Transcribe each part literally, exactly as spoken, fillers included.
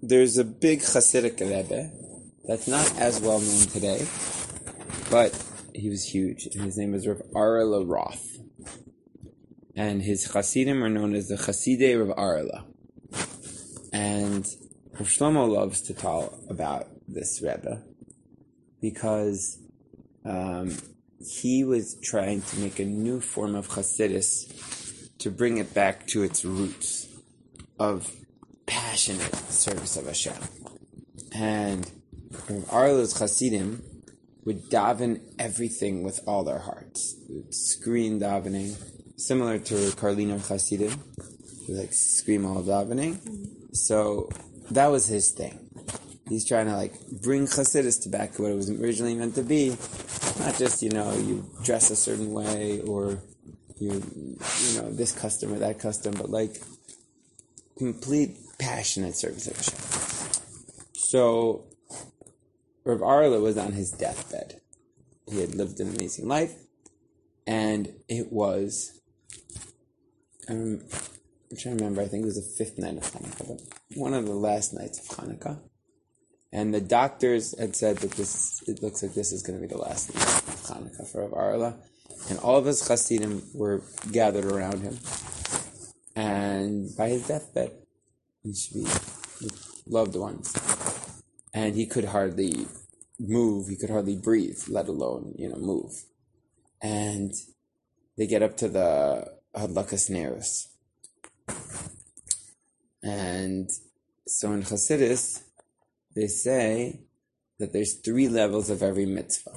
there's a big Hasidic Rebbe that's not as well known today, but he was huge, and his name was Rav Arla Roth. And his Hasidim are known as the Chasidei Rav Arla. And Rav Shlomo loves to tell about this Rebbe because um, he was trying to make a new form of Hasidus to bring it back to its roots of passionate service of Hashem. And Rav Arla's Hasidim would daven everything with all their hearts. They would scream davening, similar to Karliner Hasidim, who like scream all davening. So that was his thing. He's trying to like bring Chassidus to back to what it was originally meant to be. Not just, you know, you dress a certain way or you, you know, this custom or that custom, but like complete passionate service of Hashem. So Rav Arla was on his deathbed. He had lived an amazing life, and it was, um, I'm trying to remember, I think it was the fifth night of Hanukkah, but one of the last nights of Hanukkah. And the doctors had said that this, it looks like this is going to be the last night of Hanukkah for Rav Arla. And all of his Chassidim were gathered around him. And by his deathbed, he should be with loved ones. And he could hardly move, he could hardly breathe, let alone, you know, move. And they get up to the Hadlakas Nerus. And so in Chassidus, they say that there's three levels of every mitzvah.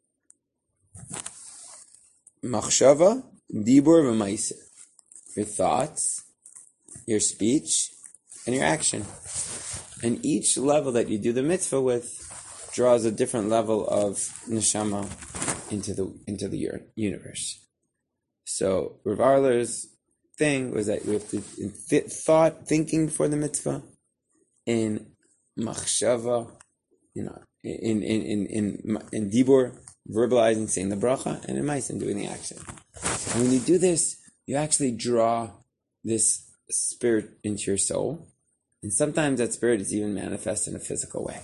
Machshava, Dibur, V'maiseh. Your thoughts, your speech, and your action. And each level that you do the mitzvah with draws a different level of neshama into the into the universe. So Rav Arla's thing was that we have to in thought, thinking for the mitzvah, in machshava, you know, in in in in, in dibur, verbalizing, saying the bracha, and in ma'aseh, doing the action. And when you do this, you actually draw this spirit into your soul. And sometimes that spirit is even manifest in a physical way.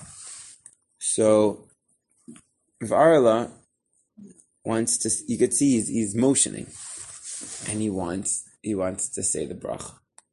So, Rav Arla wants to, you could see he's, he's motioning. And he wants, he wants to say the bracha.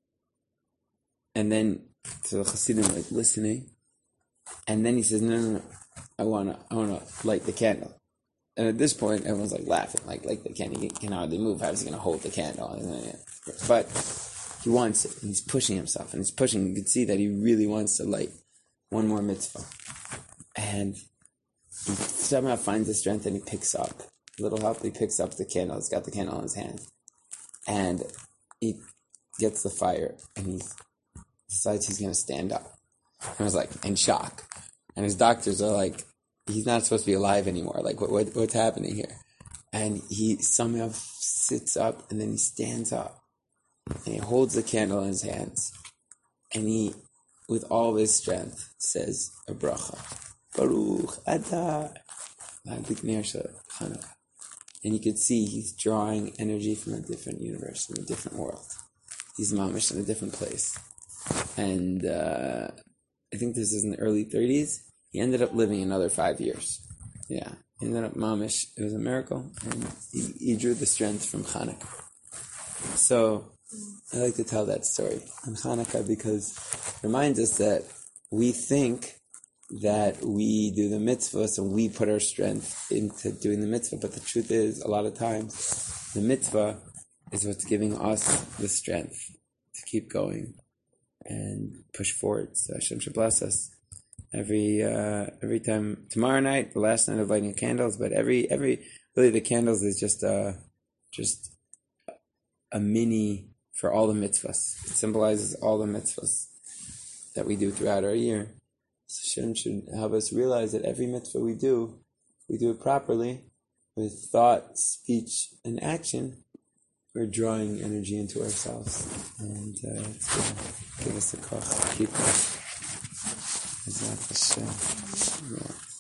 And then, so the Chassidim are like listening. And then he says, no, no, no, I want to, I want to light the candle. And at this point, everyone's like laughing, like, like the candle, he can hardly move. How is he going to hold the candle? But he wants it, and he's pushing himself, and he's pushing. You can see that he really wants to light one more mitzvah. And he somehow finds the strength, and he picks up, a little help, he picks up the candle. He's got the candle in his hand. And he gets the fire, and he decides he's going to stand up. And I was like, in shock. And his doctors are like, he's not supposed to be alive anymore. Like, what, what what's happening here? And he somehow sits up, and then he stands up. And he holds the candle in his hands. And he, with all his strength, says a bracha. Baruch Atah Adlik Ner Shel Chanukah. And you could see he's drawing energy from a different universe, from a different world. He's mamish in a different place. And uh, I think this is in the early thirties. He ended up living another five years. Yeah. He ended up mamish. It was a miracle. And he, he drew the strength from Hanukkah. So I like to tell that story on Hanukkah because it reminds us that we think that we do the mitzvahs and we put our strength into doing the mitzvah, but the truth is, a lot of times, the mitzvah is what's giving us the strength to keep going and push forward. So Hashem should bless us every uh, every time. Tomorrow night, the last night of lighting candles, but every every really the candles is just a just a mini for all the mitzvahs. It symbolizes all the mitzvahs that we do throughout our year. So Hashem should help us realize that every mitzvah we do, we do it properly, with thought, speech, and action. We're drawing energy into ourselves, and uh, it's going to give us a koch, keep us. Is that the